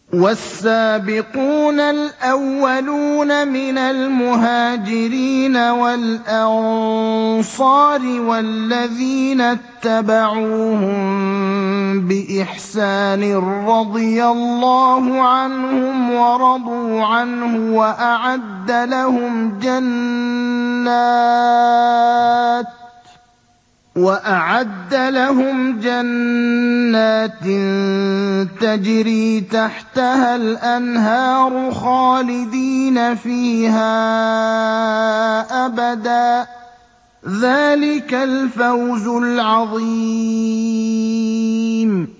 وَالسَّابِقُونَ الْأَوَّلُونَ مِنَ الْمُهَاجِرِينَ وَالْأَنصَارِ وَالَّذِينَ اتَّبَعُوهُم بِإِحْسَانٍ رَّضِيَ اللَّهُ عَنْهُمْ وَرَضُوا عَنْهُ وَأَعَدَّ لَهُمْ جَنَّاتٍ تَجْرِي تَحْتَهَا الْأَنْهَارُ خَالِدِينَ فِيهَا أَبَدًا ۚ ذَٰلِكَ الْفَوْزُ الْعَظِيمُ